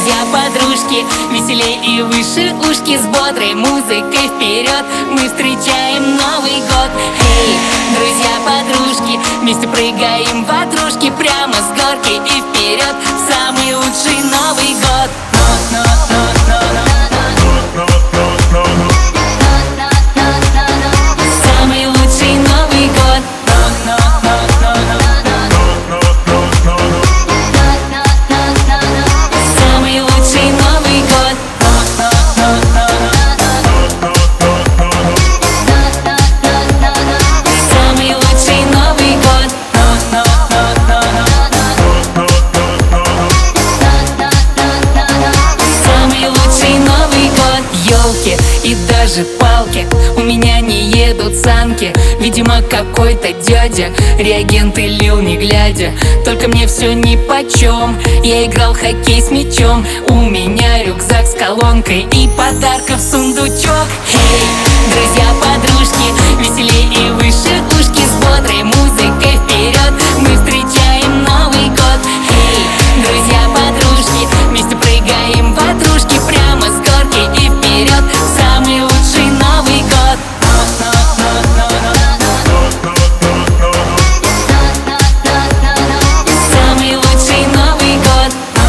друзья-подружки, веселей и выше ушки, с бодрой музыкой вперед мы встречаем Новый год. Эй, друзья-подружки, вместе прыгаем ватрушки прямо с горки и вперед в самый лучший Новый год. Самый лучший Новый год. Самый лучший Новый год. Самый лучший Новый год. Самый лучший Новый год. Ёлки и даже палки, у меня не едут санки. Видимо, какой-то дядя реагенты лил не глядя. Только мне все нипочем, я играл в хоккей с мячом. У меня рюкзак с колонкой и подарков сундучок. Эй, друзья-подружки, веселей и выше ушки, с бодрой музыкой вперед мы встречаем Новый год. Эй, друзья-подружки, вместе прыгаем ватрушки прямо с горки и вперед в самый лучший Новый год. Самый лучший Новый год.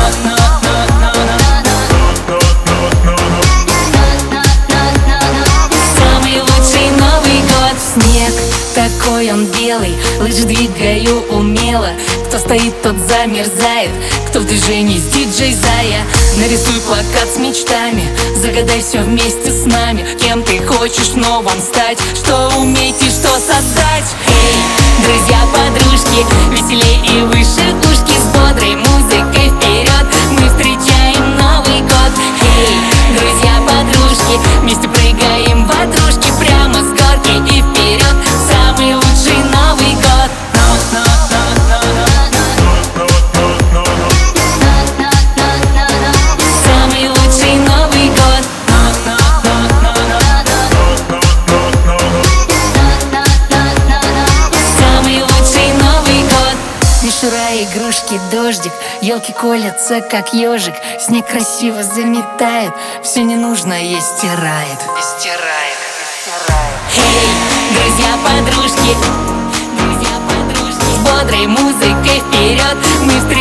Самый лучший Новый год. Снег такой он белый, лыжи двигаю умело. Кто стоит, тот замерзает, кто в движении с диджей Зая. Нарисуй плакат с мечтами, загадай все вместе с нами. Кем ты хочешь в новом стать, что уметь и что создать. Эй, друзья-подружки, веселей и выше ушки, с бодрой музыкой вперед мы встречаем Новый год. Эй, друзья-подружки, вместе прыгаем ватрушки прямо с горки и вперед в самый лучший Новый год. Самый лучший Новый год. Самый лучший Новый год. Мишура, игрушки, дождик, елки колятся как ежик. Снег красиво заметает, все ненужное стирает. Эй, друзья-подружки, с бодрой музыкой вперед мы